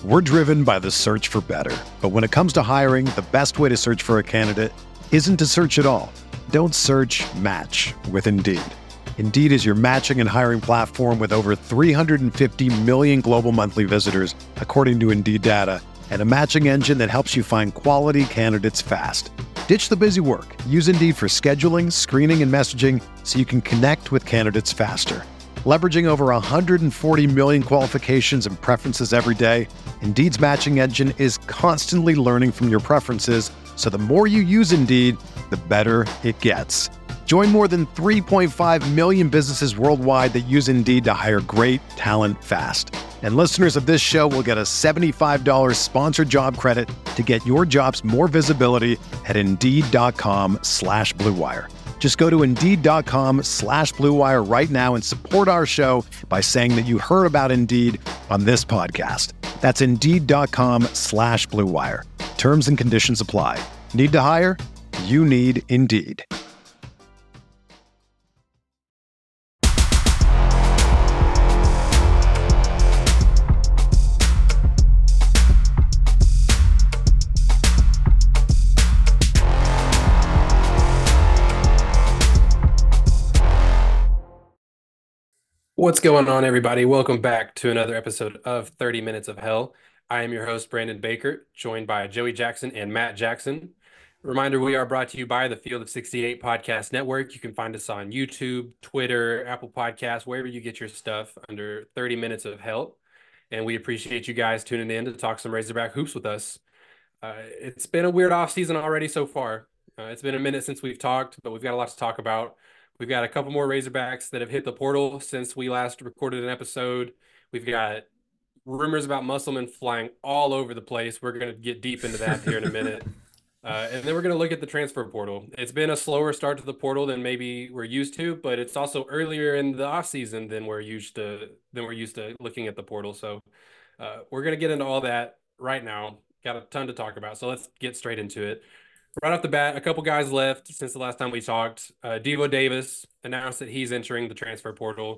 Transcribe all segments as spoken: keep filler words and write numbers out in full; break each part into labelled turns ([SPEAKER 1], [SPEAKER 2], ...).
[SPEAKER 1] We're driven by the search for better. But when it comes to hiring, the best way to search for a candidate isn't to search at all. Don't search, match with Indeed. Indeed is your matching and hiring platform with over three hundred fifty million global monthly visitors, according to Indeed data, and a matching engine that helps you find quality candidates fast. Ditch the busy work. Use Indeed for scheduling, screening, and messaging so you can connect with candidates faster. Leveraging over one hundred forty million qualifications and preferences every day, Indeed's matching engine is constantly learning from your preferences, so the more you use Indeed, the better it gets. Join more than three point five million businesses worldwide that use Indeed to hire great talent fast. And listeners of this show will get a seventy-five dollars sponsored job credit to get your jobs more visibility at Indeed.com slash Blue Wire. Just go to Indeed.com slash Blue Wire right now and support our show by saying that you heard about Indeed on this podcast. That's Indeed.com slash Blue Wire. Terms and conditions apply. Need to hire? You need Indeed.
[SPEAKER 2] What's going on, everybody? Welcome back to another episode of thirty Minutes of Hell. I am your host, Brandon Baker, joined by Joey Jackson and Matt Jackson. Reminder, we are brought to you by the Field of sixty-eight Podcast Network. You can find us on YouTube, Twitter, Apple Podcasts, wherever you get your stuff under thirty Minutes of Hell. And we appreciate you guys tuning in to talk some Razorback hoops with us. Uh, it's been a weird offseason already so far. Uh, it's been a minute since we've talked, but we've got a lot to talk about. We've got a couple more Razorbacks that have hit the portal since we last recorded an episode. We've got rumors about Musselman flying all over the place. We're going to get deep into that here in a minute. Uh, and then we're going to look at the transfer portal. It's been a slower start to the portal than maybe we're used to, but it's also earlier in the offseason than we're used to than we're used to looking at the portal. So uh, we're going to get into all that right now. Got a ton to talk about, so let's get straight into it. Right off the bat, a couple guys left since the last time we talked. Uh, Devo Davis announced that he's entering the transfer portal.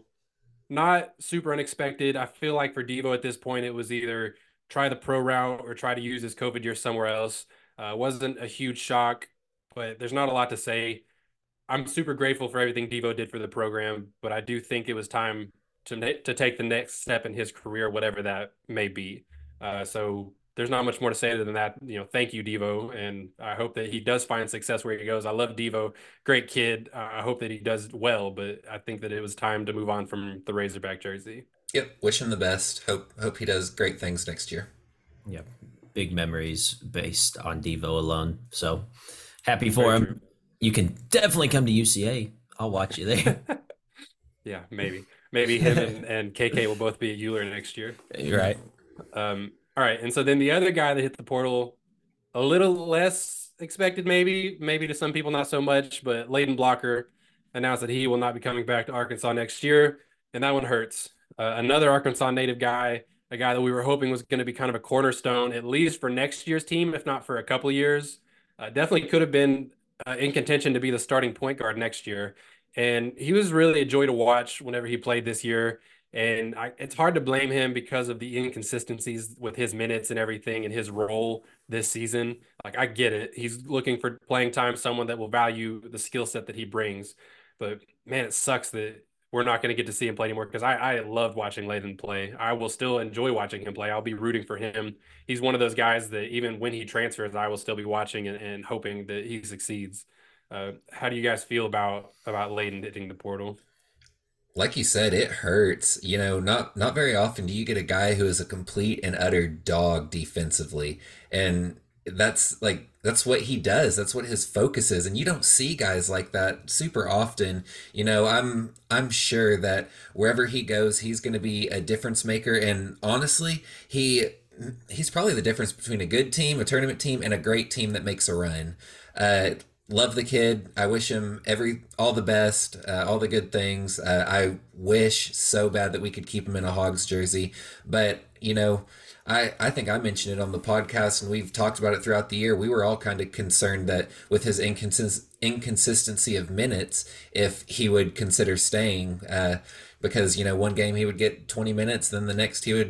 [SPEAKER 2] Not super unexpected. I feel like for Devo at this point, it was either try the pro route or try to use his COVID year somewhere else. Uh, wasn't a huge shock, but there's not a lot to say. I'm super grateful for everything Devo did for the program, but I do think it was time to, to take the next step in his career, whatever that may be. Uh, so there's not much more to say than that. You know, thank you, Devo, and I hope that he does find success where he goes. I love Devo, great kid. Uh, I hope that he does well, but I think that it was time to move on from the Razorback jersey.
[SPEAKER 3] Yep, wish him the best. Hope hope he does great things next year.
[SPEAKER 4] Yep, big memories based on Devo alone. So happy for
[SPEAKER 2] Very
[SPEAKER 4] him.
[SPEAKER 2] true.
[SPEAKER 4] You can definitely come to U C A. I'll watch you there.
[SPEAKER 2] Yeah, maybe. Maybe him and, and K K will both be at Euler next year.
[SPEAKER 4] You're right.
[SPEAKER 2] Um, all right, and so then the other guy that hit the portal, a little less expected maybe, maybe to some people not so much, but Layden Blocker announced that he will not be coming back to Arkansas next year, and that one hurts. Uh, another Arkansas native guy, a guy that we were hoping was going to be kind of a cornerstone, at least for next year's team, if not for a couple of years. Uh, definitely could have been uh, in contention to be the starting point guard next year, and he was really a joy to watch whenever he played this year. And I, it's hard to blame him because of the inconsistencies with his minutes and everything and his role this season. Like, I get it. He's looking for playing time, someone that will value the skill set that he brings. But, man, it sucks that we're not going to get to see him play anymore because I, I loved watching Layden play. I will still enjoy watching him play. I'll be rooting for him. He's one of those guys that even when he transfers, I will still be watching and, and hoping that he succeeds. Uh, how do you guys feel about, about Layden hitting the portal?
[SPEAKER 3] Like you said, it hurts. You know, not not very often do you get a guy who is a complete and utter dog defensively. And that's like that's what he does. That's what his focus is. And you don't see guys like that super often. You know, I'm I'm sure that wherever he goes, he's going to be a difference maker. And honestly, he he's probably the difference between a good team, a tournament team, and a great team that makes a run. Uh Love the kid. I wish him every all the best, uh, all the good things. Uh, I wish so bad that we could keep him in a Hogs jersey. But, you know, I, I think I mentioned it on the podcast, and we've talked about it throughout the year. We were all kind of concerned that with his inconsist- inconsistency of minutes, if he would consider staying. Uh, because, you know, one game he would get twenty minutes, then the next he would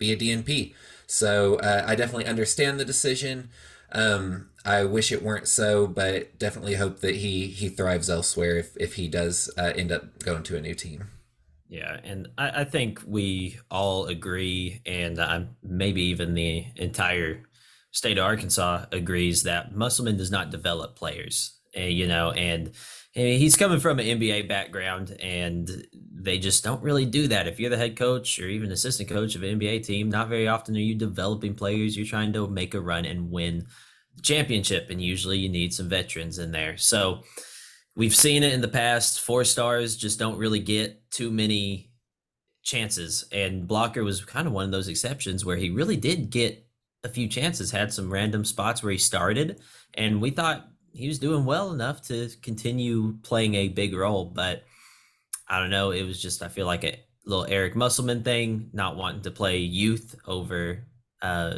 [SPEAKER 3] be a D N P. So uh, I definitely understand the decision. Um, I wish it weren't so, but definitely hope that he he thrives elsewhere if, if he does uh, end up going to a new team.
[SPEAKER 4] Yeah, and I, I think we all agree, and uh, maybe even the entire state of Arkansas agrees that Musselman does not develop players. Uh, you know, and he's coming from an N B A background, and they just don't really do that. If you're the head coach or even assistant coach of an N B A team, not very often are you developing players. You're trying to make a run and win the championship, and usually you need some veterans in there. So we've seen it in the past. Four stars just don't really get too many chances, and Blocker was kind of one of those exceptions where he really did get a few chances, had some random spots where he started, and we thought he was doing well enough to continue playing a big role. But I don't know, it was just, I feel like a little Eric Musselman thing, not wanting to play youth over uh,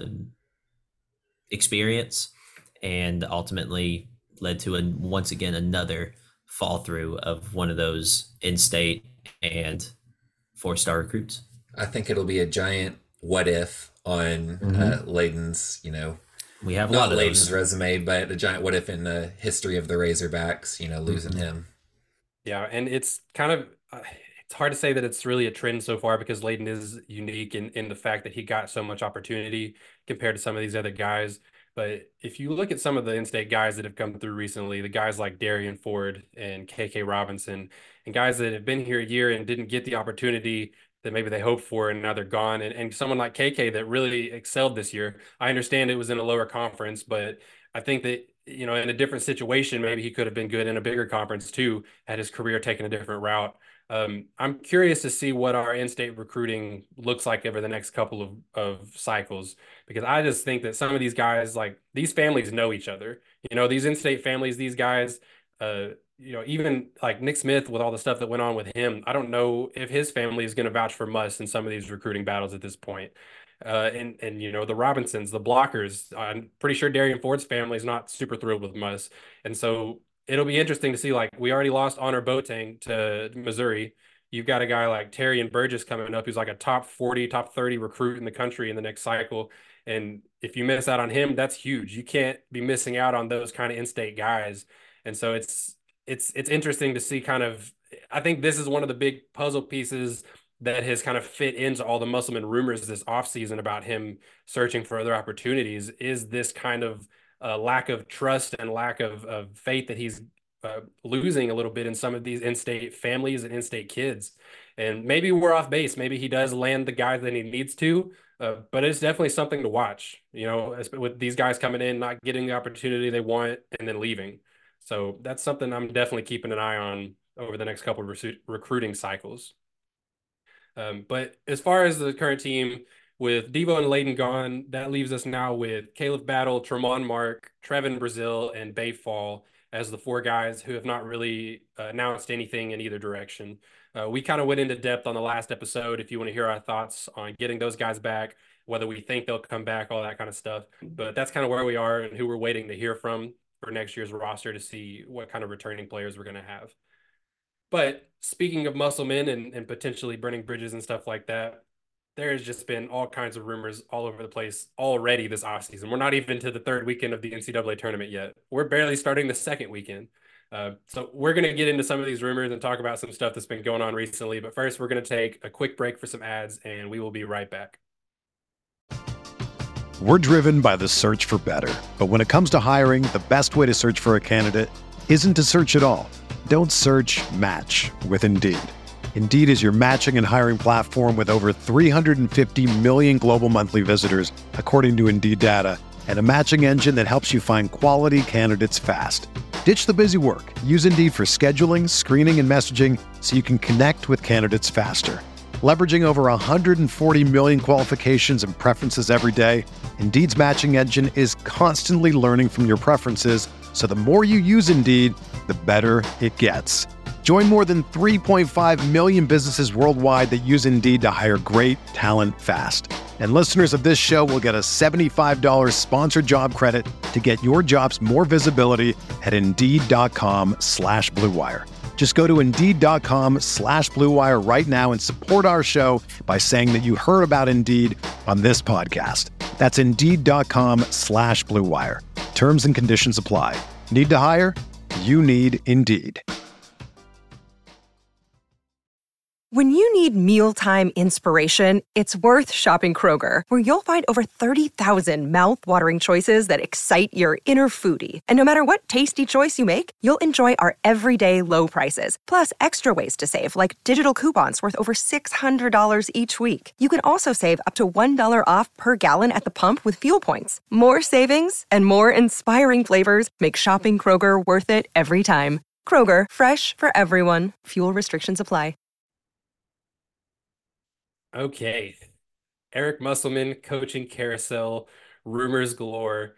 [SPEAKER 4] experience, and ultimately led to a, once again another fall through of one of those in-state and four-star recruits.
[SPEAKER 3] I think it'll be a giant what if on mm-hmm. uh, Layden's, you know,
[SPEAKER 4] we have a
[SPEAKER 3] not
[SPEAKER 4] lot of
[SPEAKER 3] Layden's
[SPEAKER 4] those.
[SPEAKER 3] resume, but a giant what if in the history of the Razorbacks, you know, losing mm-hmm. him.
[SPEAKER 2] Yeah, and it's kind of uh, it's hard to say that it's really a trend so far, because Layden is unique in, in the fact that he got so much opportunity compared to some of these other guys. But if you look at some of the in-state guys that have come through recently, the guys like Darian Ford and K K Robinson, and guys that have been here a year and didn't get the opportunity that maybe they hoped for, and now they're gone. And, and someone like K K that really excelled this year. I understand it was in a lower conference, but I think that, you know, in a different situation, maybe he could have been good in a bigger conference too, had his career taken a different route. Um, I'm curious to see what our in-state recruiting looks like over the next couple of, of cycles, because I just think that some of these guys, like these families know each other, you know, these in-state families, these guys, uh, you know, even like Nick Smith with all the stuff that went on with him, I don't know if his family is going to vouch for Muss in some of these recruiting battles at this point. Uh, and, and, you know, the Robinsons, the Blockers, I'm pretty sure Darian Ford's family is not super thrilled with Muss. And so it'll be interesting to see, like, we already lost Honor Boateng to Missouri. You've got a guy like Terry and Burgess coming up, who's like a top forty, top thirty recruit in the country in the next cycle. And if you miss out on him, that's huge. You can't be missing out on those kind of in-state guys. And so it's, it's, it's interesting to see kind of, I think this is one of the big puzzle pieces that has kind of fit into all the Musselman rumors this offseason about him searching for other opportunities, is this kind of uh, lack of trust and lack of, of faith that he's uh, losing a little bit in some of these in-state families and in-state kids. And maybe we're off base. Maybe he does land the guys that he needs to, uh, but it's definitely something to watch, you know, with these guys coming in, not getting the opportunity they want and then leaving. So that's something I'm definitely keeping an eye on over the next couple of rec- recruiting cycles. Um, but as far as the current team, with Devo and Layden gone, that leaves us now with Caleb Battle, Tremont Mark, Trevin Brazil, and Bay Fall as the four guys who have not really uh, announced anything in either direction. Uh, we kind of went into depth on the last episode if you want to hear our thoughts on getting those guys back, whether we think they'll come back, all that kind of stuff. But that's kind of where we are and who we're waiting to hear from for next year's roster to see what kind of returning players we're going to have. But speaking of Musselman and, and potentially burning bridges and stuff like that, there's just been all kinds of rumors all over the place already this offseason. We're not even to the third weekend of the N C double A tournament yet. We're barely starting the second weekend. Uh, so we're going to get into some of these rumors and talk about some stuff that's been going on recently. But first, we're going to take a quick break for some ads, and we will be right back.
[SPEAKER 1] We're driven by the search for better. But when it comes to hiring, the best way to search for a candidate isn't to search at all. Don't search, match with Indeed. Indeed is your matching and hiring platform with over three hundred fifty million global monthly visitors, according to Indeed data, and a matching engine that helps you find quality candidates fast. Ditch the busy work. Use Indeed for scheduling, screening, and messaging so you can connect with candidates faster. Leveraging over one hundred forty million qualifications and preferences every day, Indeed's matching engine is constantly learning from your preferences, so the more you use Indeed, the better it gets. Join more than three point five million businesses worldwide that use Indeed to hire great talent fast. And listeners of this show will get a seventy-five dollars sponsored job credit to get your jobs more visibility at Indeed.com slash Blue Wire. Just go to Indeed.com slash Blue Wire right now and support our show by saying that you heard about Indeed on this podcast. That's Indeed.com slash Blue Wire. Terms and conditions apply. Need to hire? You need Indeed.
[SPEAKER 5] When you need mealtime inspiration, it's worth shopping Kroger, where you'll find over thirty thousand mouthwatering choices that excite your inner foodie. And no matter what tasty choice you make, you'll enjoy our everyday low prices, plus extra ways to save, like digital coupons worth over six hundred dollars each week. You can also save up to one dollar off per gallon at the pump with fuel points. More savings and more inspiring flavors make shopping Kroger worth it every time. Kroger, fresh for everyone. Fuel restrictions apply.
[SPEAKER 2] Okay. Eric Musselman, coaching carousel, rumors galore.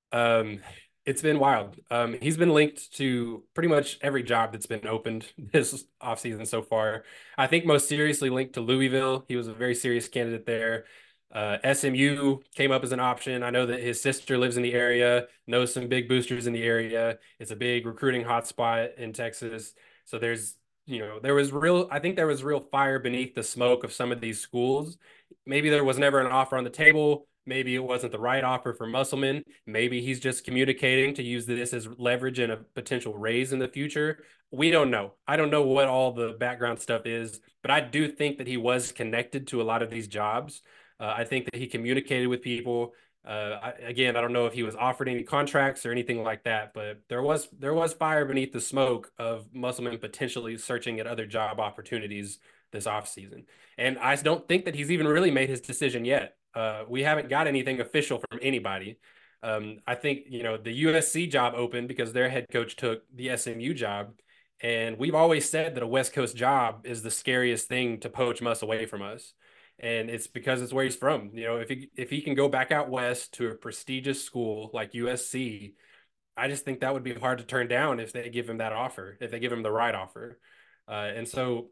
[SPEAKER 2] Um, it's been wild. Um, he's been linked to pretty much every job that's been opened this offseason so far. I think most seriously linked to Louisville. He was a very serious candidate there. Uh, S M U came up as an option. I know that his sister lives in the area, knows some big boosters in the area. It's a big recruiting hotspot in Texas. So there's you know, there was real, I think there was real fire beneath the smoke of some of these schools. Maybe there was never an offer on the table. Maybe it wasn't the right offer for Musselman. Maybe he's just communicating to use this as leverage in a potential raise in the future. We don't know. I don't know what all the background stuff is, but I do think that he was connected to a lot of these jobs. Uh, I think that he communicated with people. Uh, I, again, I don't know if he was offered any contracts or anything like that, but there was there was fire beneath the smoke of Musselman potentially searching at other job opportunities this offseason. And I don't think that he's even really made his decision yet. Uh, we haven't got anything official from anybody. Um, I think, you know, the U S C job opened because their head coach took the S M U job. And we've always said that a West Coast job is the scariest thing to poach Muss away from us. And it's because it's where he's from. You know, if he if he can go back out west to a prestigious school like U S C, I just think that would be hard to turn down if they give him that offer, if they give him the right offer. Uh, and so,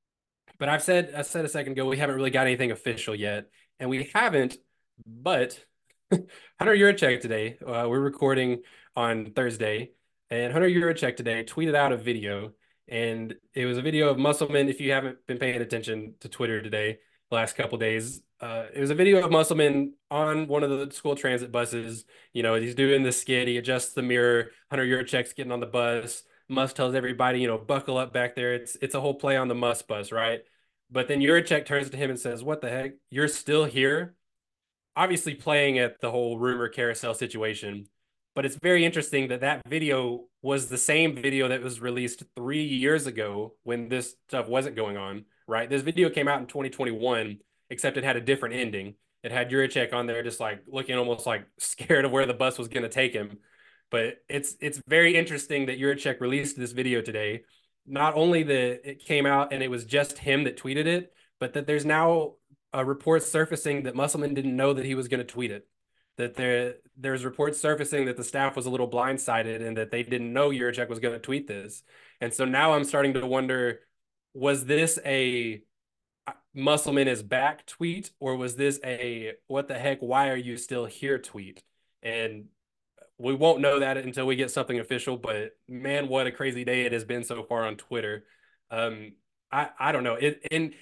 [SPEAKER 2] but I've said I said a second ago, we haven't really got anything official yet, and we haven't. But Hunter Yurachek today, uh, we're recording on Thursday, and Hunter Yurachek today tweeted out a video, and it was a video of Musselman. If you haven't been paying attention to Twitter today, last couple of days. Uh, it was a video of Musselman on one of the school transit buses. You know, he's doing the skit. He adjusts the mirror. Hunter Yurachek's getting on the bus. Muss tells everybody, you know, buckle up back there. It's it's a whole play on the Muss bus, right? But then Yurachek turns to him and says, "What the heck? You're still here?" Obviously playing at the whole rumor carousel situation. But it's very interesting that that video was the same video that was released three years ago when this stuff wasn't going on. Right. This video came out in twenty twenty-one, except it had a different ending. It had Yurachek on there just like looking almost like scared of where the bus was going to take him. But it's it's very interesting that Yurachek released this video today. Not only that it came out and it was just him that tweeted it, but that there's now a report surfacing that Musselman didn't know that he was going to tweet it. That there there's reports surfacing that the staff was a little blindsided and that they didn't know Yurachek was going to tweet this. And so now I'm starting to wonder, was this a Musselman is back tweet, or was this a what the heck, why are you still here tweet? And we won't know that until we get something official, but man, what a crazy day it has been so far on Twitter. Um, I, I don't know. It, and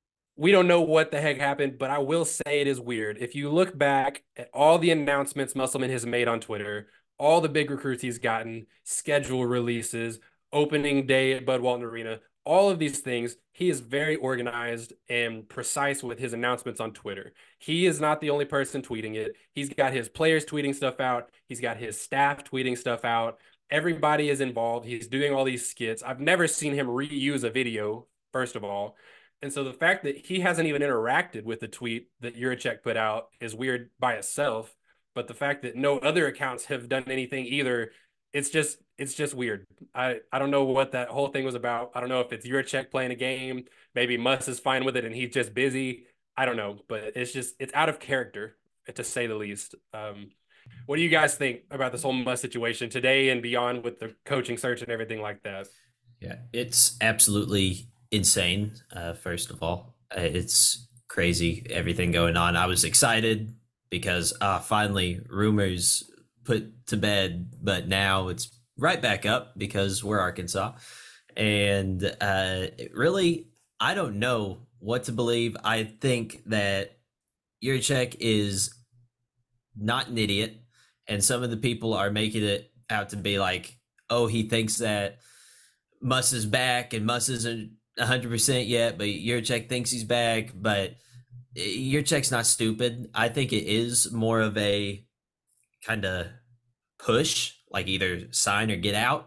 [SPEAKER 2] we don't know what the heck happened, but I will say it is weird. If you look back at all the announcements Musselman has made on Twitter, all the big recruits he's gotten, schedule releases, opening day at Bud Walton Arena, all of these things, he is very organized and precise with his announcements on Twitter. He is not the only person tweeting it. He's got his players tweeting stuff out. He's got his staff tweeting stuff out. Everybody is involved. He's doing all these skits. I've never seen him reuse a video, first of all. And so the fact that he hasn't even interacted with the tweet that Yurachek put out is weird by itself. But the fact that no other accounts have done anything either, it's just it's just weird. I, I don't know what that whole thing was about. I don't know if it's Yurachek playing a game. Maybe Muss is fine with it and he's just busy. I don't know. But it's just it's out of character, to say the least. Um, what do you guys think about this whole Muss situation today and beyond with the coaching search and everything like that?
[SPEAKER 4] Yeah, it's absolutely insane. Uh, first of all, uh, it's crazy everything going on. I was excited because uh, finally rumors put to bed, but now it's right back up because we're Arkansas. And uh, really, I don't know what to believe. I think that Yurchek is not an idiot, and some of the people are making it out to be like, oh, he thinks that Muss is back and Muss isn't one hundred percent yet, but Yurchek thinks he's back. But Yurchek's not stupid. I think it is more of a kind of push, like either sign or get out.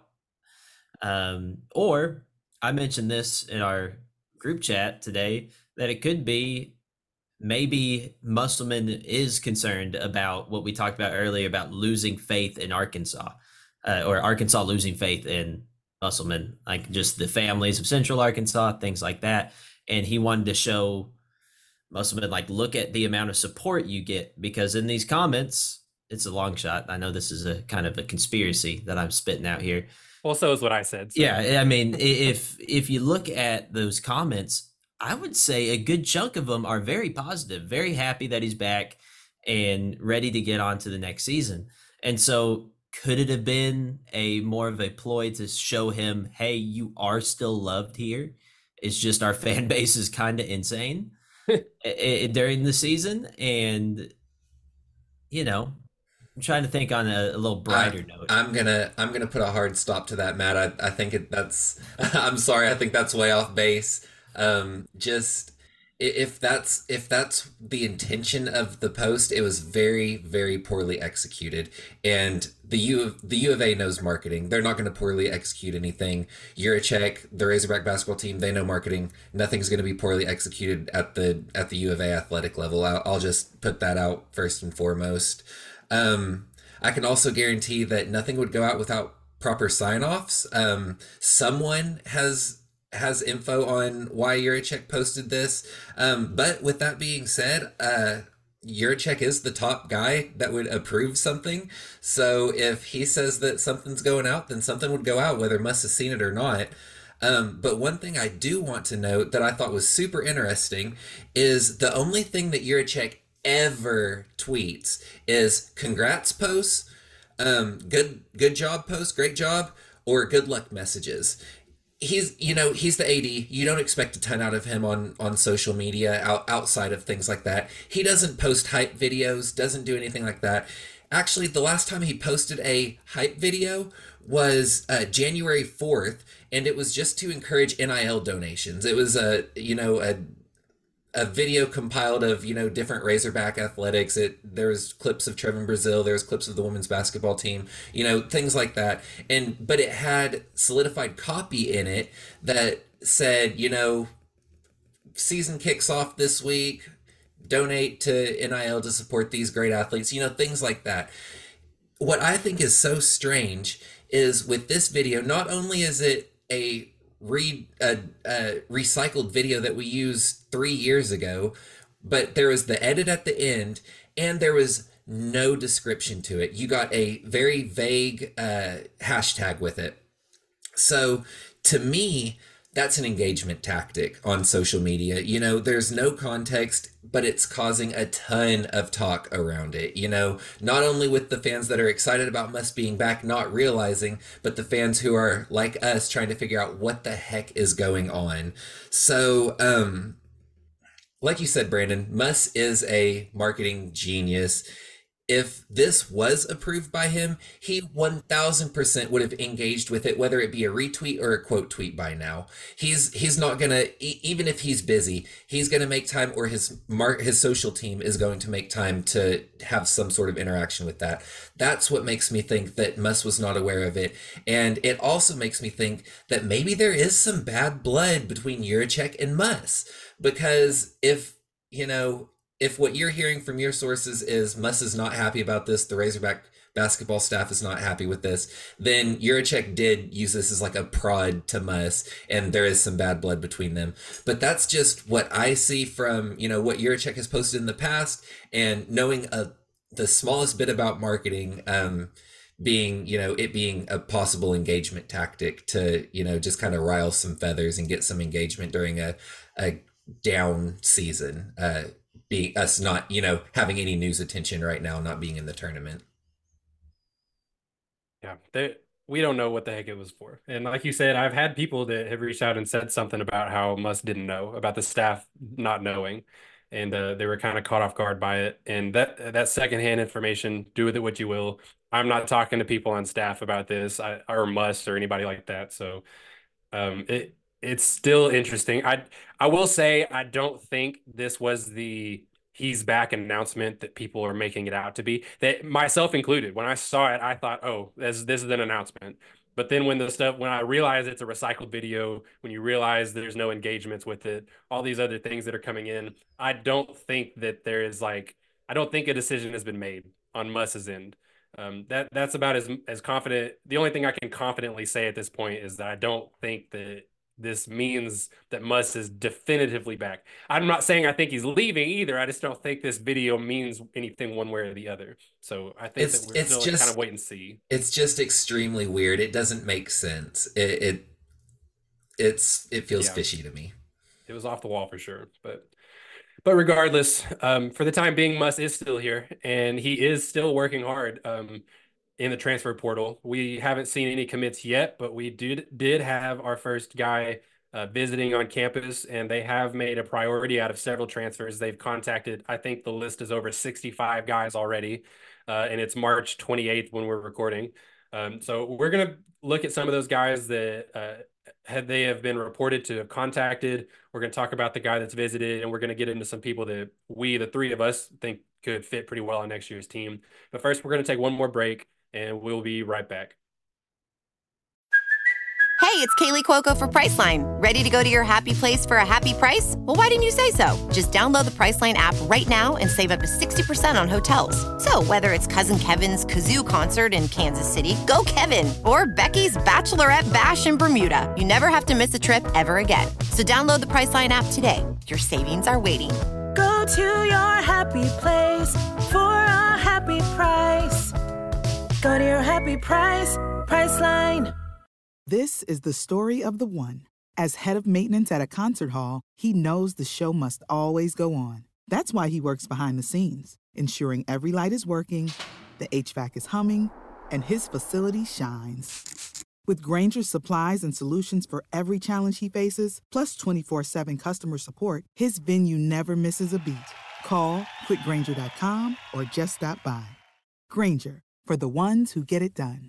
[SPEAKER 4] Um, or I mentioned this in our group chat today that it could be maybe Musselman is concerned about what we talked about earlier about losing faith in Arkansas, uh, or Arkansas losing faith in Musselman, like just the families of Central Arkansas, things like that. And he wanted to show Musselman, like, look at the amount of support you get, because in these comments, it's a long shot. I know this is a kind of a conspiracy that I'm spitting out here.
[SPEAKER 2] Well, so is what I said. So.
[SPEAKER 4] Yeah, I mean, if if you look at those comments, I would say a good chunk of them are very positive, very happy that he's back and ready to get on to the next season. And so could it have been a more of a ploy to show him, hey, you are still loved here? It's just our fan base is kind of insane during the season. And, you know, I'm trying to think on a, a little brighter
[SPEAKER 3] I,
[SPEAKER 4] note.
[SPEAKER 3] I'm gonna I'm gonna put a hard stop to that, Matt. I, I think it, that's I'm sorry. I think that's way off base. Um, just if that's if that's the intention of the post, it was very very poorly executed. And the U of the U of A knows marketing. They're not going to poorly execute anything. Yurachek, the Razorback basketball team, they know marketing. Nothing's going to be poorly executed at the at the U of A athletic level. I'll, I'll just put that out first and foremost. Um, I can also guarantee that nothing would go out without proper sign-offs. Um, someone has has info on why Yurachek posted this. Um, but with that being said, uh, Yurachek is the top guy that would approve something. So if he says that something's going out, then something would go out, whether Muss has seen it or not. Um, but one thing I do want to note that I thought was super interesting is the only thing that Yurachek ever tweets is congrats posts, um, good good job posts, great job, or good luck messages. He's, you know, he's the A D. You don't expect a ton out of him on, on social media out, outside of things like that. He doesn't post hype videos, doesn't do anything like that. Actually, the last time he posted a hype video was uh, January fourth, and it was just to encourage N I L donations. It was a, you know, a a video compiled of, you know, different Razorback athletics. It there was clips of Trevin Brazil, there was clips of the women's basketball team, you know, things like that. And but it had solidified copy in it that said, you know, season kicks off this week, donate to N I L to support these great athletes, you know, things like that. What I think is so strange is with this video, not only is it a read a, a recycled video that we used three years ago, but there was the edit at the end and there was no description to it. You got a very vague uh, hashtag with it. So to me, that's an engagement tactic on social media. You know, there's no context, but it's causing a ton of talk around it. You know, not only with the fans that are excited about Muss being back, not realizing, but the fans who are like us trying to figure out what the heck is going on. So, um, like you said, Brandon, Muss is a marketing genius. If this was approved by him, he one thousand percent would have engaged with it, whether it be a retweet or a quote tweet by now. He's he's not gonna, even if he's busy, he's gonna make time, or his mark his social team is going to make time to have some sort of interaction with that. That's what makes me think that Muss was not aware of it. And it also makes me think that maybe there is some bad blood between Yurachek and Muss. Because if, you know, if what you're hearing from your sources is Muss is not happy about this, the Razorback basketball staff is not happy with this, then Yurachek did use this as like a prod to Muss, and there is some bad blood between them. But that's just what I see from, you know, what Yurachek has posted in the past, and knowing a, the smallest bit about marketing, um, being, you know, it being a possible engagement tactic to, you know, just kind of rile some feathers and get some engagement during a, a down season. Uh, Being us not, you know, having any news attention right now, not being in the tournament.
[SPEAKER 2] Yeah, there, we don't know what the heck it was for. And like you said, I've had people that have reached out and said something about how Musk didn't know, about the staff not knowing, and uh, they were kind of caught off guard by it. And that that secondhand information, do with it what you will. I'm not talking to people on staff about this, I, or Musk or anybody like that. So um, it it's still interesting. I I will say I don't think this was the he's back announcement that people are making it out to be. That myself included. When I saw it, I thought, oh, this this is an announcement. But then when the stuff when I realized it's a recycled video, when you realize there's no engagements with it, all these other things that are coming in, I don't think that there is like I don't think a decision has been made on Musk's end. Um, that that's about as as confident. The only thing I can confidently say at this point is that I don't think that this means that Musk is definitively back. I'm not saying I think he's leaving either. I just don't think this video means anything one way or the other. So I think
[SPEAKER 3] It's
[SPEAKER 2] that we're
[SPEAKER 3] it's
[SPEAKER 2] still
[SPEAKER 3] just
[SPEAKER 2] kind of wait and see.
[SPEAKER 3] it's just extremely weird. It doesn't make sense. It, it it's it feels
[SPEAKER 2] Yeah,
[SPEAKER 3] fishy to me.
[SPEAKER 2] it was off the wall for sure. But but regardless, um, for the time being, Musk is still here and he is still working hard. Um, in the transfer portal. We haven't seen any commits yet, but we did did have our first guy uh, visiting on campus, and they have made a priority out of several transfers. They've contacted, I think the list is over sixty-five guys already, uh, and it's March twenty-eighth when we're recording. Um, so we're gonna look at some of those guys that uh, had they have been reported to have contacted. We're gonna talk about the guy that's visited, and we're gonna get into some people that we, the three of us, think could fit pretty well on next year's team. But first, we're gonna take one more break and we'll be right back.
[SPEAKER 6] Hey, it's Kaylee Cuoco for Priceline. Ready to go to your happy place for a happy price? Well, why didn't you say so? Just download the Priceline app right now and save up to sixty percent on hotels. So whether it's Cousin Kevin's Kazoo concert in Kansas City, go Kevin, or Becky's Bachelorette Bash in Bermuda, you never have to miss a trip ever again. So download the Priceline app today. Your savings are waiting.
[SPEAKER 7] Go to your happy place for a happy price. Go to your happy price, Priceline.
[SPEAKER 8] This is the story of the one. As head of maintenance at a concert hall, he knows the show must always go on. That's why he works behind the scenes, ensuring every light is working, the H V A C is humming, and his facility shines. With Grainger's supplies and solutions for every challenge he faces, plus twenty-four seven customer support, his venue never misses a beat. Call quick grainger dot com or just stop by. Grainger, for the ones who get it done.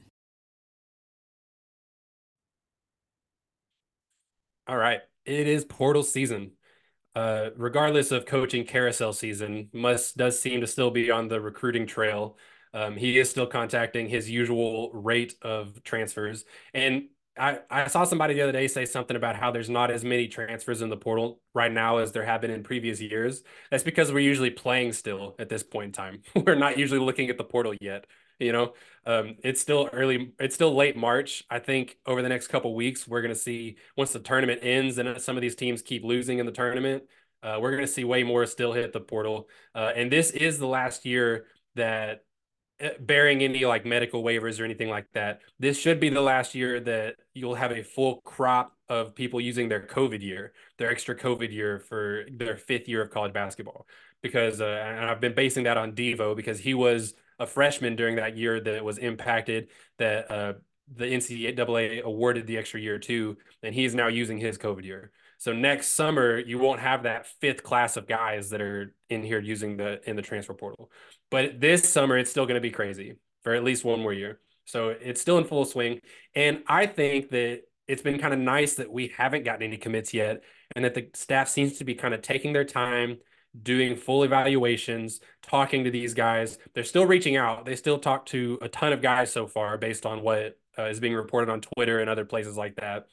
[SPEAKER 2] All right. It is portal season. Uh, regardless of coaching carousel season, Musk does seem to still be on the recruiting trail. Um, he is still contacting his usual rate of transfers. And I, I saw somebody the other day say something about how there's not as many transfers in the portal right now as there have been in previous years. That's because we're usually playing still at this point in time. We're not usually looking at the portal yet. You know, um, it's still early, it's still late March. I think over the next couple weeks, we're going to see once the tournament ends and some of these teams keep losing in the tournament, uh, we're going to see way more still hit the portal. Uh, and this is the last year that, bearing any like medical waivers or anything like that, this should be the last year that you'll have a full crop of people using their COVID year, their extra COVID year for their fifth year of college basketball. Because, uh, and I've been basing that on Devo because he was a freshman during that year that was impacted, that uh, the N C double A awarded the extra year to, and he's now using his COVID year. So next summer, you won't have that fifth class of guys that are in here using the in the transfer portal. But this summer, it's still going to be crazy for at least one more year. So it's still in full swing. And I think that it's been kind of nice that we haven't gotten any commits yet and that the staff seems to be kind of taking their time, doing full evaluations, talking to these guys. They're still reaching out. They still talk to a ton of guys so far based on what uh, is being reported on Twitter and other places like that.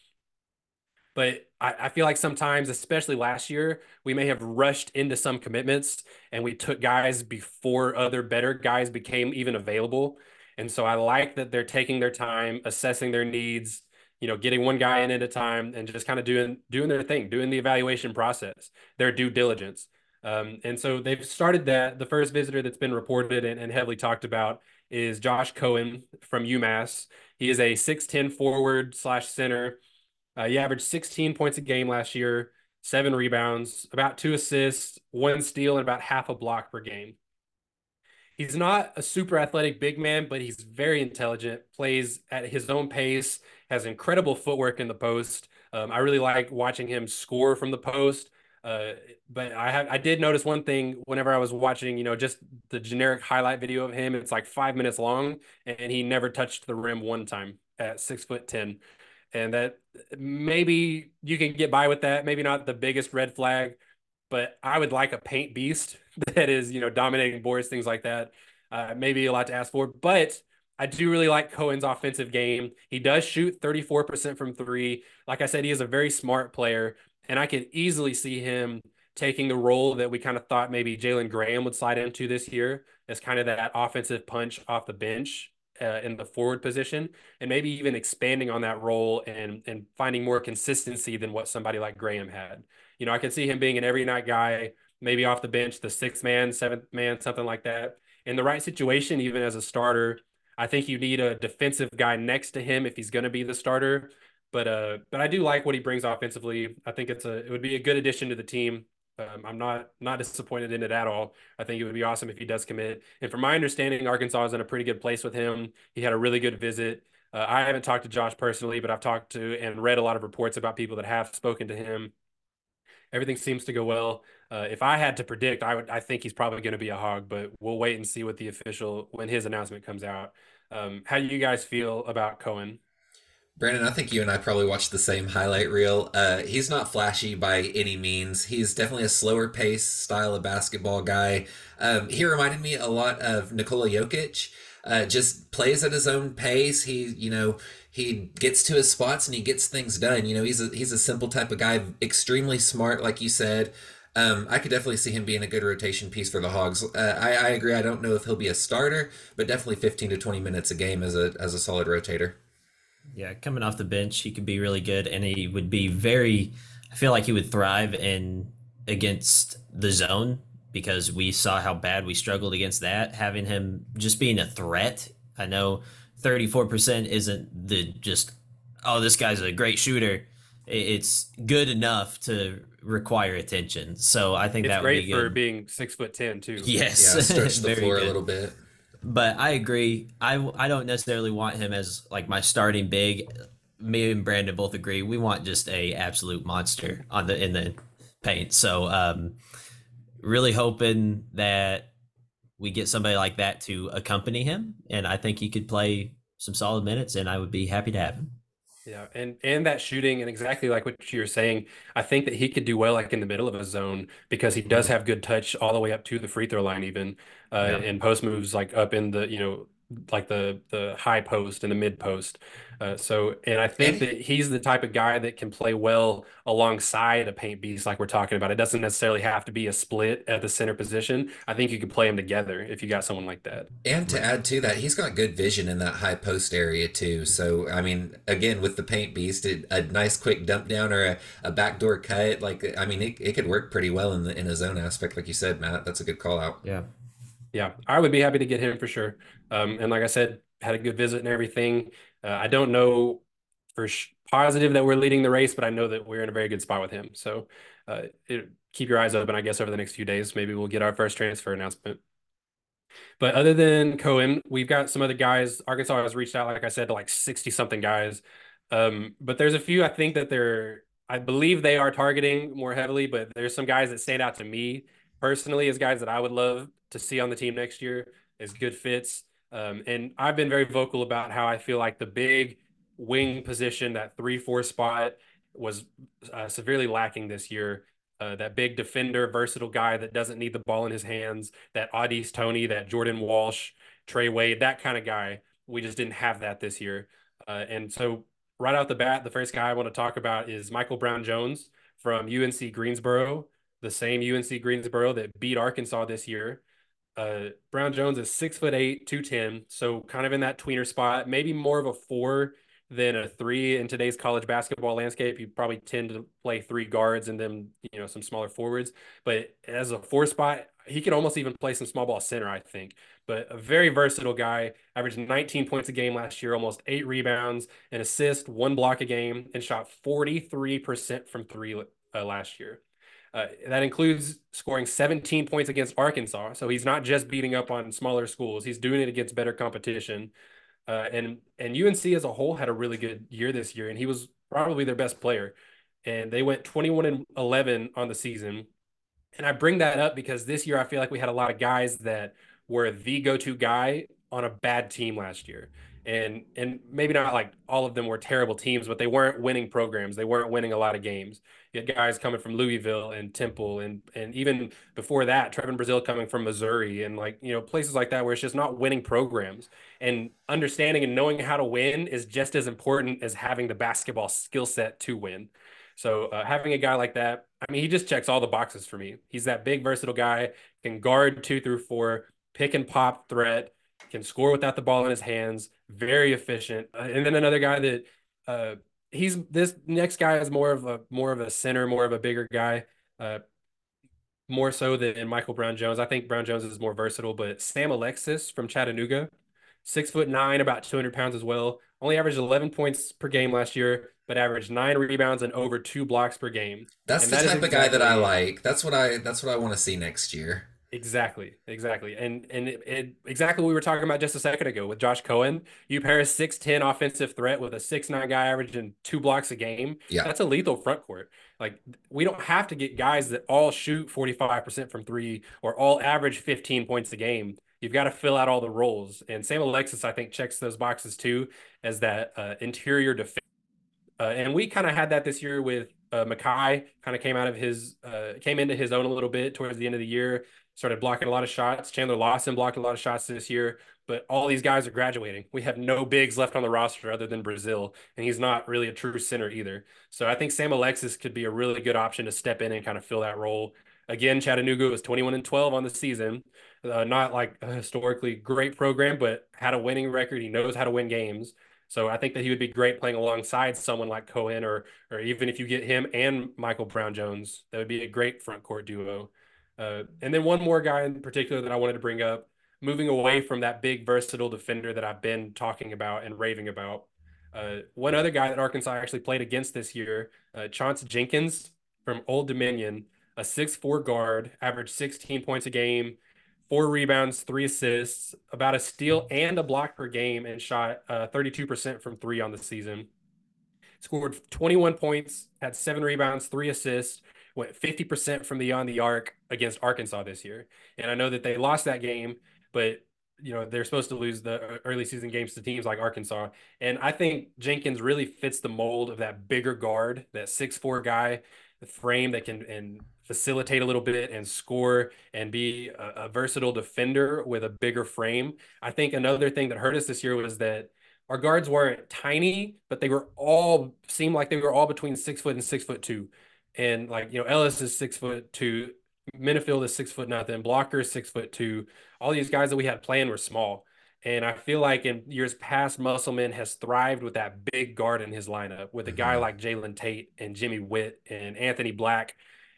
[SPEAKER 2] But I, I feel like sometimes, especially last year, we may have rushed into some commitments and we took guys before other better guys became even available. And so I like that they're taking their time, assessing their needs, you know, getting one guy in at a time and just kind of doing doing their thing, doing the evaluation process, their due diligence. Um, and so they've started that. The first visitor that's been reported and, and heavily talked about is Josh Cohen from UMass. He is a six ten forward slash center. Uh, he averaged sixteen points a game last year, seven rebounds, about two assists, one steal, and about half a block per game. he's not a super athletic big man, but he's very intelligent, plays at his own pace, has incredible footwork in the post. Um, I really like watching him score from the post. Uh, but I have I did notice one thing whenever I was watching, you know, just the generic highlight video of him. It's like five minutes long, and he never touched the rim one time at six foot ten. And that maybe you can get by with that. Maybe not the biggest red flag, but I would like a paint beast that is, you know, dominating boards, things like that. Uh, maybe a lot to ask for, but I do really like Cohen's offensive game. He does shoot thirty-four percent from three. Like I said, he is a very smart player, and I could easily see him taking the role that we kind of thought maybe Jalen Graham would slide into this year as kind of that offensive punch off the bench uh, in the forward position, and maybe even expanding on that role and and finding more consistency than what somebody like Graham had. You know, I could see him being an every night guy, maybe off the bench, the sixth man, seventh man, something like that. In the right situation, even as a starter, I think you need a defensive guy next to him if he's going to be the starter. But uh, but I do like what he brings offensively. I think it's a it would be a good addition to the team. Um, I'm not not disappointed in it at all. I think it would be awesome if he does commit. And from my understanding, Arkansas is in a pretty good place with him. He had a really good visit. Uh, I haven't talked to Josh personally, but I've talked to and read a lot of reports about people that have spoken to him. Everything seems to go well. Uh, if I had to predict, I would I think he's probably going to be a Hog, but we'll wait and see what the official when his announcement comes out. Um, how do you guys feel about Cohen?
[SPEAKER 3] Brandon, I think you and I probably watched the same highlight reel. Uh, he's not flashy by any means. He's definitely a slower pace style of basketball guy. Um, he reminded me a lot of Nikola Jokic. Uh, just plays at his own pace. He, you know, he gets to his spots and he gets things done. You know, he's a he's a simple type of guy, extremely smart, like you said. Um, I could definitely see him being a good rotation piece for the Hogs. Uh, I, I agree. I don't know if he'll be a starter, but definitely fifteen to twenty minutes a game as a as a solid rotator.
[SPEAKER 4] Yeah, coming off the bench, he could be really good, and he would be very. I feel like he would thrive in against the zone because we saw how bad we struggled against that. Having him just being a threat. I know thirty-four percent isn't the just, oh, this guy's a great shooter. It's good enough to require attention. So I think
[SPEAKER 2] it's
[SPEAKER 4] that would
[SPEAKER 2] great
[SPEAKER 4] be good.
[SPEAKER 2] for being six foot ten too.
[SPEAKER 4] Yes,
[SPEAKER 3] yeah, stretch the floor
[SPEAKER 4] good.
[SPEAKER 3] a little bit.
[SPEAKER 4] But I agree. I, I don't necessarily want him as like my starting big. Me and Brandon both agree. We want just a absolute monster on the in the paint. So um, really hoping that we get somebody like that to accompany him, and I think he could play some solid minutes, and I would be happy to have him.
[SPEAKER 2] Yeah, and and that shooting, and exactly like what you were saying, I think that he could do well like in the middle of a zone because he does have good touch all the way up to the free throw line, even uh,
[SPEAKER 4] Yeah.
[SPEAKER 2] and post moves like up in the you know like the the high post and the mid post. Uh, so, and I think
[SPEAKER 3] And
[SPEAKER 2] that he's the type of guy that can play well alongside a paint beast like we're talking about. It doesn't necessarily have to be a split at the center position. I think you could play them together if you got someone like that.
[SPEAKER 3] And to add to that, he's got good vision in that high post area too. So, I mean, again, with the paint beast, it, a nice quick dump down or a, a backdoor cut, like, I mean, it, it could work pretty well in the in a zone aspect, like you said, Matt. That's a good call out.
[SPEAKER 4] Yeah.
[SPEAKER 2] Yeah, I would be happy to get him for sure. Um, and like I said, had a good visit and everything. Uh, I don't know for sh- positive that we're leading the race, but I know that we're in a very good spot with him. So uh, it, keep your eyes open, I guess, over the next few days. Maybe we'll get our first transfer announcement. But other than Cohen, we've got some other guys. Arkansas has reached out, like I said, to like sixty something guys. Um, but there's a few I think that they're, I believe they are targeting more heavily, but there's some guys that stand out to me personally as guys that I would love to see on the team next year as good fits. Um, and I've been very vocal about how I feel like the big wing position, that three four spot, was uh, severely lacking this year. Uh, that big defender, versatile guy that doesn't need the ball in his hands, that Au'Diese Toney, that Jordan Walsh, Trey Wade, that kind of guy. We just didn't have that this year. Uh, and so right out the bat, the first guy I want to talk about is Michael Brown-Jones from U N C Greensboro, the same U N C Greensboro that beat Arkansas this year. Uh, Brown-Jones is six foot eight, two ten, so kind of in that tweener spot, maybe more of a four than a three in today's college basketball landscape. You probably tend to play three guards and then, you know, some smaller forwards. But as a four spot, he could almost even play some small ball center, I think. But a very versatile guy, averaged nineteen points a game last year, almost eight rebounds, an assist, one block a game, and shot forty-three percent from three uh, last year. Uh, that includes scoring seventeen points against Arkansas. So he's not just beating up on smaller schools. He's doing it against better competition. Uh, and and U N C as a whole had a really good year this year, and he was probably their best player. And they went twenty-one and eleven on the season. And I bring that up because this year I feel like we had a lot of guys that were the go-to guy on a bad team last year. And and maybe not like all of them were terrible teams, but they weren't winning programs. They weren't winning a lot of games. You had guys coming from Louisville and Temple, and and even before that, Trevin Brazil coming from Missouri, and like, you know, places like that where it's just not winning programs. And understanding and knowing how to win is just as important as having the basketball skill set to win. So uh, having a guy like that, I mean, he just checks all the boxes for me. He's that big, versatile guy, can guard two through four, pick and pop threat, can score without the ball in his hands, very efficient. Uh, and then another guy that uh, he's this next guy is more of a more of a center, more of a bigger guy, uh, more so than Michael Brown-Jones. I think Brown-Jones is more versatile, but Sam Alexis from Chattanooga, six foot nine, about two hundred pounds as well. Only averaged eleven points per game last year, but averaged nine rebounds and over two blocks per game.
[SPEAKER 3] That's
[SPEAKER 2] and
[SPEAKER 3] the
[SPEAKER 2] that
[SPEAKER 3] type
[SPEAKER 2] exactly,
[SPEAKER 3] of guy that I like. That's what I that's what I want to see next year.
[SPEAKER 2] Exactly, exactly. And and it, it, exactly what we were talking about just a second ago with Josh Cohen. You pair a six ten offensive threat with a six nine guy averaging two blocks a game.
[SPEAKER 3] Yeah.
[SPEAKER 2] That's a lethal front court. Like, we don't have to get guys that all shoot forty-five percent from three or all average fifteen points a game. You've got to fill out all the roles. And Sam Alexis, I think, checks those boxes too, as that uh, interior defense. Uh, and we kind of had that this year with uh, Makai. Kind of came out of his, uh, came into his own a little bit towards the end of the year. Started blocking a lot of shots. Chandler Lawson blocked a lot of shots this year. But all these guys are graduating. We have no bigs left on the roster other than Brazil, and he's not really a true center either. So I think Sam Alexis could be a really good option to step in and kind of fill that role. Again, Chattanooga was twenty-one and twelve on the season. Uh, not like a historically great program, but had a winning record. He knows how to win games. So I think that he would be great playing alongside someone like Cohen, or or even if you get him and Michael Brown-Jones, that would be a great front court duo. Uh, and then one more guy in particular that I wanted to bring up, moving away from that big versatile defender that I've been talking about and raving about. Uh, one other guy that Arkansas actually played against this year, uh, Chauncey Jenkins from Old Dominion, a six four guard, averaged sixteen points a game, four rebounds, three assists, about a steal and a block per game, and shot uh, thirty-two percent from three on the season. Scored twenty-one points, had seven rebounds, three assists, went fifty percent from beyond the arc against Arkansas this year. And I know that they lost that game, but you know, they're supposed to lose the early season games to teams like Arkansas. And I think Jenkins really fits the mold of that bigger guard, that six four guy, the frame that can and facilitate a little bit and score and be a, a versatile defender with a bigger frame. I think another thing that hurt us this year was that our guards weren't tiny, but they were all seemed like they were all between six foot and six foot two. And like, you know, Ellis is six foot two, Minifield is six foot nothing, Blocker is six foot two. All these guys that we had playing were small. And I feel like in years past, Musselman has thrived with that big guard in his lineup, with a guy like Jalen Tate and Jimmy Witt and Anthony Black.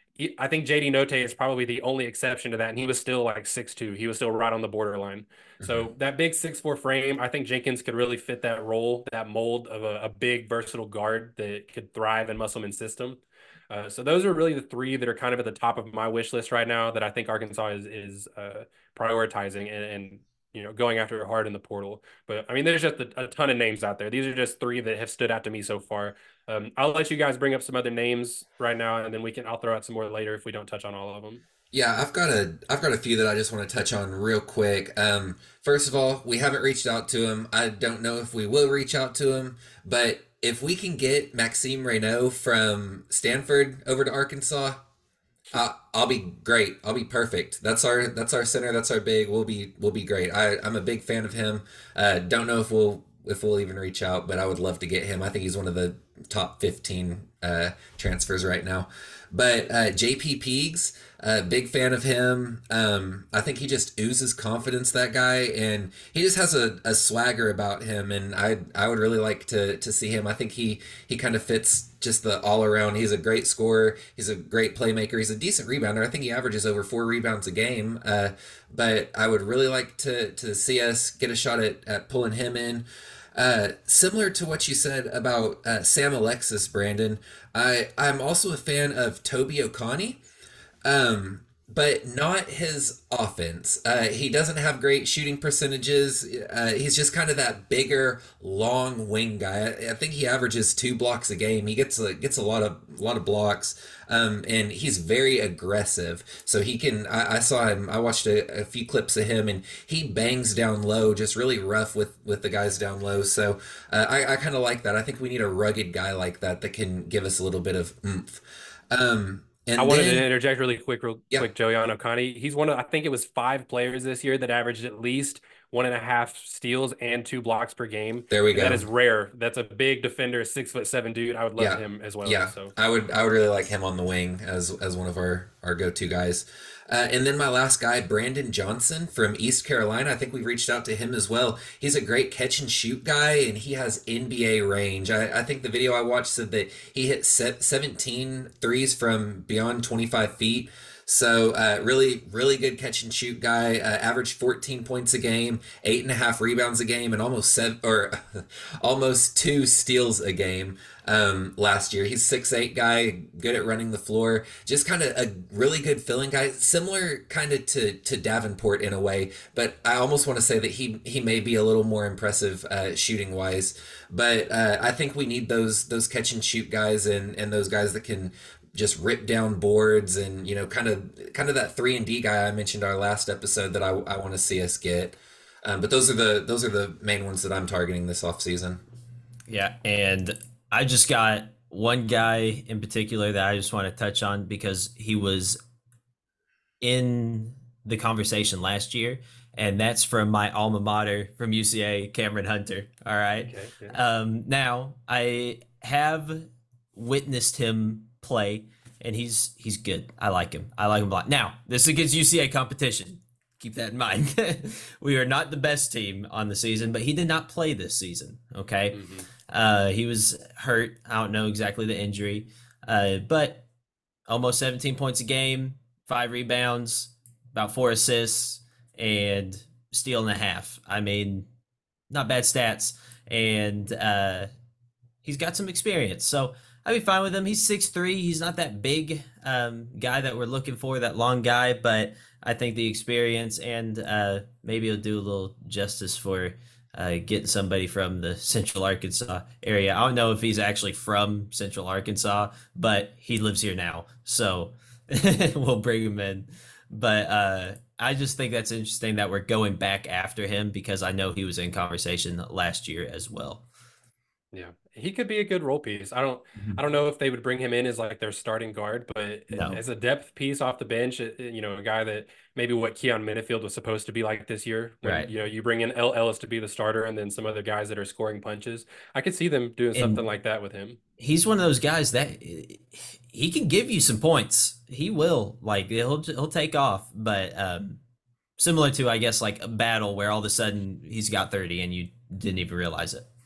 [SPEAKER 2] I think J D Note is probably the only exception to that, and he was still like six two. He was still right on the borderline. Mm-hmm. So that big six four frame, I think Jenkins could really fit that role, that mold of a, a big, versatile guard that could thrive in Musselman's system. Uh, so those are really the three that are kind of at the top of my wish list right now that I think Arkansas is is uh, prioritizing and, and you know, going after it hard in the portal. But I mean, there's just a, a ton of names out there. These are just three that have stood out to me so far. Um, I'll let you guys bring up some other names right now, and then we can, I'll throw out some more later if we don't touch on all of them.
[SPEAKER 3] Yeah, I've got a I've got a few that I just want to touch on real quick. Um, first of all, we haven't reached out to him. I don't know if we will reach out to him, but if we can get Maxime Reynaud from Stanford over to Arkansas, Uh, I'll be great. I'll be perfect. That's our that's our center. That's our big. We'll be we'll be great. I I'm a big fan of him. Uh, don't know if we'll if we'll even reach out, but I would love to get him. I think he's one of the top fifteen uh, transfers right now. But uh, J P Peegs, uh, big fan of him. Um, I think he just oozes confidence, that guy, and he just has a, a swagger about him. And I I would really like to to see him. I think he he kind of fits just the all around. He's a great scorer. He's a great playmaker. He's a decent rebounder. I think he averages over four rebounds a game. Uh, but I would really like to to see us get a shot at, at pulling him in. Uh, similar to what you said about uh, Sam Alexis, Brandon, I, I'm also a fan of Toby Okani. Um, but not his offense. Uh, he doesn't have great shooting percentages. Uh, he's just kind of that bigger, long wing guy. I, I think he averages two blocks a game. He gets a, gets a lot of a lot of blocks, um, and he's very aggressive. So he can. I, I saw him. I watched a, a few clips of him, and he bangs down low, just really rough with with the guys down low. So uh, I, I kind of like that. I think we need a rugged guy like that that can give us a little bit of oomph. Um, And
[SPEAKER 2] I wanted
[SPEAKER 3] then,
[SPEAKER 2] to interject really quick, real
[SPEAKER 3] yeah.
[SPEAKER 2] quick, Joey, on Oconee. He's one of, I think it was five players this year that averaged at least one and a half steals and two blocks per game.
[SPEAKER 3] There we
[SPEAKER 2] And
[SPEAKER 3] go.
[SPEAKER 2] That is rare. That's a big defender, six foot seven dude. I would love
[SPEAKER 3] Yeah.
[SPEAKER 2] him as well.
[SPEAKER 3] Yeah,
[SPEAKER 2] So
[SPEAKER 3] I would I would really like him on the wing as as one of our our go to guys. Uh, and then my last guy, Brandon Johnson from East Carolina. I think we reached out to him as well. He's a great catch and shoot guy, and he has N B A range. I, I think the video I watched said that he hit seventeen threes from beyond twenty-five feet. So uh, really, really good catch and shoot guy. Uh, averaged fourteen points a game, eight and a half rebounds a game, and almost seven or almost two steals a game um, last year. He's six eight guy, good at running the floor. Just kind of a really good filling guy, similar kind of to to Davenport in a way. But I almost want to say that he he may be a little more impressive uh, shooting wise. But uh, I think we need those those catch and shoot guys and and those guys that can just rip down boards and, you know, kind of kind of that three and D guy I mentioned our last episode that I, I want to see us get. Um, but those are the those are the main ones that I'm targeting this offseason.
[SPEAKER 4] Yeah, and I just got one guy in particular that I just want to touch on because he was in the conversation last year, and that's from my alma mater from U C A, Cameron Hunter. All right.
[SPEAKER 2] Okay, yeah.
[SPEAKER 4] Um, now I have witnessed him play, and he's he's good. I like him. I like him a lot. Now, this is against U C A competition. Keep that in mind. We are not the best team on the season, but he did not play this season. Okay.
[SPEAKER 2] Mm-hmm.
[SPEAKER 4] Uh, he was hurt. I don't know exactly the injury, uh, but almost seventeen points a game, five rebounds, about four assists, and steal and a half. I mean, not bad stats, and uh, he's got some experience. So I'd be fine with him. He's six three. He's not that big um, guy that we're looking for, that long guy, but I think the experience and uh, maybe he'll do a little justice for uh, getting somebody from the Central Arkansas area. I don't know if he's actually from Central Arkansas, but he lives here now, so we'll bring him in. But uh, I just think that's interesting that we're going back after him because I know he was in conversation last year as well.
[SPEAKER 2] Yeah, he could be a good role piece. I don't, I don't know if they would bring him in as like their starting guard, but
[SPEAKER 4] No.
[SPEAKER 2] as a depth piece off the bench, you know, a guy that maybe what Keon Minifield was supposed to be like this year. When,
[SPEAKER 4] Right.
[SPEAKER 2] You know, you bring in L. Ellis to be the starter, and then some other guys that are scoring punches. I could see them doing
[SPEAKER 4] And
[SPEAKER 2] something like that with him.
[SPEAKER 4] He's one of those guys that he can give you some points. He will, like he'll he'll take off, but um, similar to I guess like a battle where all of a sudden he's got thirty and you didn't even realize it.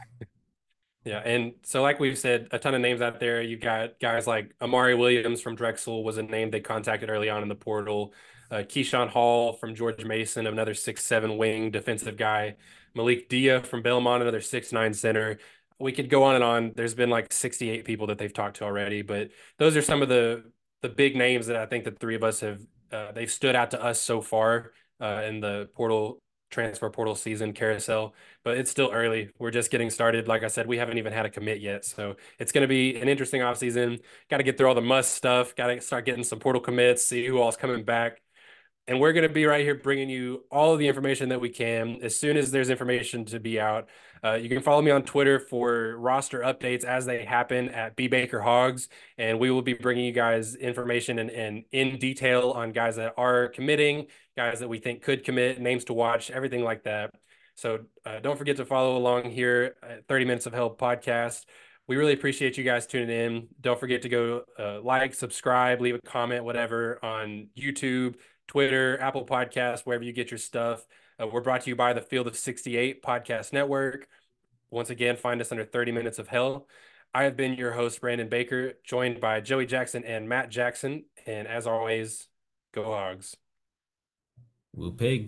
[SPEAKER 2] Yeah, and so like we've said, a ton of names out there. You got guys like Amari Williams from Drexel was a name they contacted early on in the portal. Uh, Keyshawn Hall from George Mason, another six seven wing defensive guy. Malik Dia from Belmont, another six nine center. We could go on and on. There's been like sixty-eight people that they've talked to already, but those are some of the the big names that I think the three of us have uh, they've stood out to us so far uh, in the portal transfer portal season carousel, but it's still early. We're just getting started. Like I said, we haven't even had a commit yet. So it's going to be an interesting offseason. Got to get through all the must stuff. Got to start getting some portal commits, see who all's coming back. And we're going to be right here bringing you all of the information that we can as soon as there's information to be out. Uh, you can follow me on Twitter for roster updates as they happen at B Baker Hogs, and we will be bringing you guys information and, and in detail on guys that are committing, guys that we think could commit, names to watch, everything like that. So uh, don't forget to follow along here at thirty Minutes of Hell podcast. We really appreciate you guys tuning in. Don't forget to go uh, like, subscribe, leave a comment, whatever on YouTube, Twitter, Apple Podcasts, wherever you get your stuff. Uh, we're brought to you by the Field of sixty-eight Podcast Network. Once again, find us under thirty Minutes of Hell. I have been your host, Brandon Baker, joined by Joey Jackson and Matt Jackson. And as always, go Hogs.
[SPEAKER 4] Woo pig.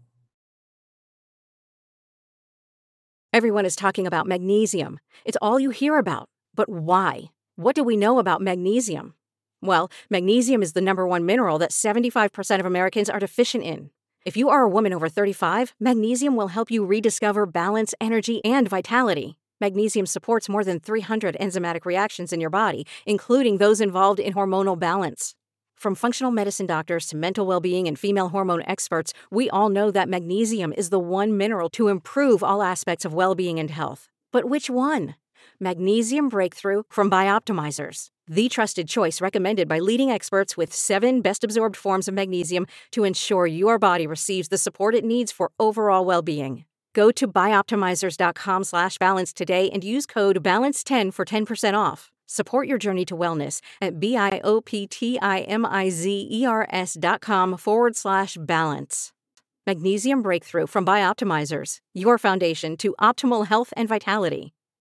[SPEAKER 9] Everyone is talking about magnesium. It's all you hear about. But why? What do we know about magnesium? Well, magnesium is the number one mineral that seventy-five percent of Americans are deficient in. If you are a woman over thirty-five, magnesium will help you rediscover balance, energy, and vitality. Magnesium supports more than three hundred enzymatic reactions in your body, including those involved in hormonal balance. From functional medicine doctors to mental well-being and female hormone experts, we all know that magnesium is the one mineral to improve all aspects of well-being and health. But which one? Magnesium Breakthrough from Bioptimizers, the trusted choice recommended by leading experts with seven best-absorbed forms of magnesium to ensure your body receives the support it needs for overall well-being. Go to bioptimizers.com slash balance today and use code balance ten for ten percent off. Support your journey to wellness at B-I-O-P-T-I-M-I-Z-E-R-S dot com forward slash balance. Magnesium Breakthrough from Bioptimizers, your foundation to optimal health and vitality.